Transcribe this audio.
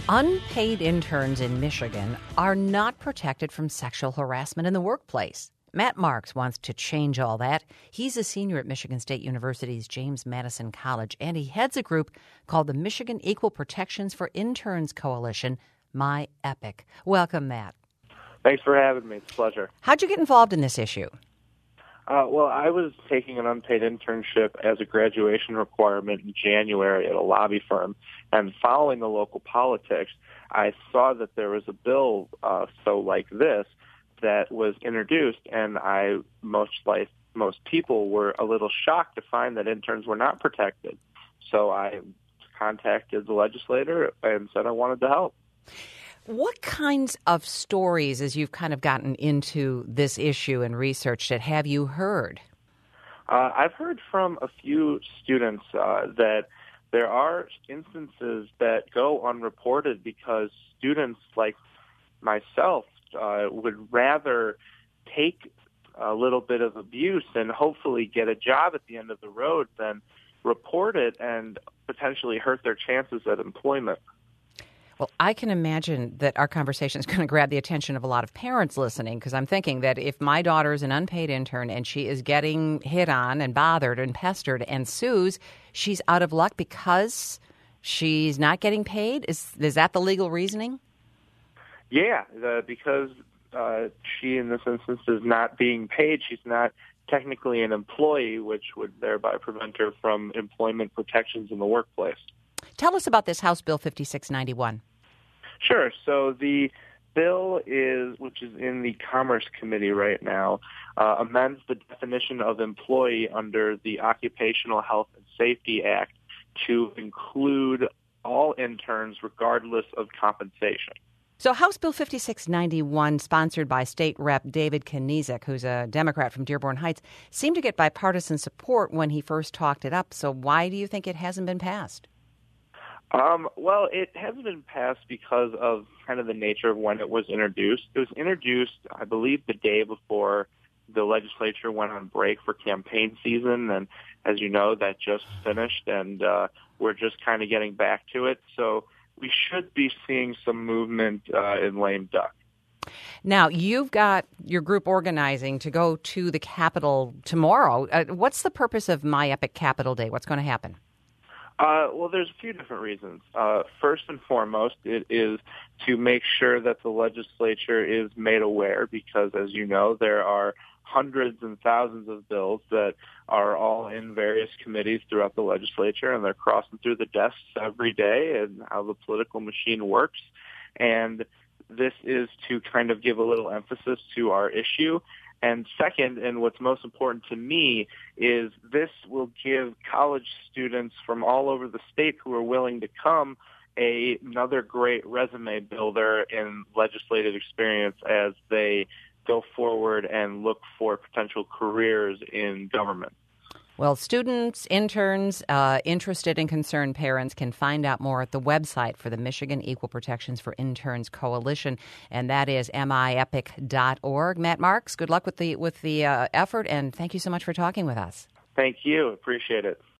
Unpaid interns in Michigan are not protected from sexual harassment in the workplace. Matt Marks wants to change all that. He's a senior at Michigan State University's James Madison College, and he heads a group called the Michigan Equal Protections for Interns Coalition, MyEPIC. Welcome, Matt. Thanks for having me. It's a pleasure. How'd you get involved in this issue? Well, I was taking an unpaid internship as a graduation requirement in January at a lobby firm, and following the local politics, I saw that there was a bill like this that was introduced, and I, much like most people, were a little shocked to find that interns were not protected. So I contacted the legislator and said I wanted to help. What kinds of stories, as you've kind of gotten into this issue and researched it, have you heard? I've heard from a few students that there are instances that go unreported because students like myself would rather take a little bit of abuse and hopefully get a job at the end of the road than report it and potentially hurt their chances at employment. Well, I can imagine that our conversation is going to grab the attention of a lot of parents listening, because I'm thinking that if my daughter is an unpaid intern and she is getting hit on and bothered and pestered and sues, she's out of luck because she's not getting paid? Is that the legal reasoning? Yeah, because she, in this instance, is not being paid. She's not technically an employee, which would thereby prevent her from employment protections in the workplace. Tell us about this House Bill 5691. Sure. So the bill which is in the Commerce Committee right now, amends the definition of employee under the Occupational Health and Safety Act to include all interns regardless of compensation. So House Bill 5691, sponsored by State Rep. David Kniezek, who's a Democrat from Dearborn Heights, seemed to get bipartisan support when he first talked it up. So why do you think it hasn't been passed? Well, it hasn't been passed because of kind of the nature of when it was introduced. It was introduced, I believe, the day before the legislature went on break for campaign season. And as you know, that just finished, and we're just kind of getting back to it. So we should be seeing some movement in lame duck. Now, you've got your group organizing to go to the Capitol tomorrow. What's the purpose of MyEPIC Capitol Day? What's going to happen? Well, there's a few different reasons. First and foremost, it is to make sure that the legislature is made aware because, as you know, there are hundreds and thousands of bills that are all in various committees throughout the legislature, and they're crossing through the desks every day and how the political machine works. And this is to kind of give a little emphasis to our issue. And second, and what's most important to me, is this will give college students from all over the state who are willing to come another great resume builder in legislative experience as they go forward and look for potential careers in government. Well, students, interns, interested and concerned parents can find out more at the website for the Michigan Equal Protections for Interns Coalition, and that is myepic.org. Matt Marks, good luck with the effort, and thank you so much for talking with us. Thank you. Appreciate it.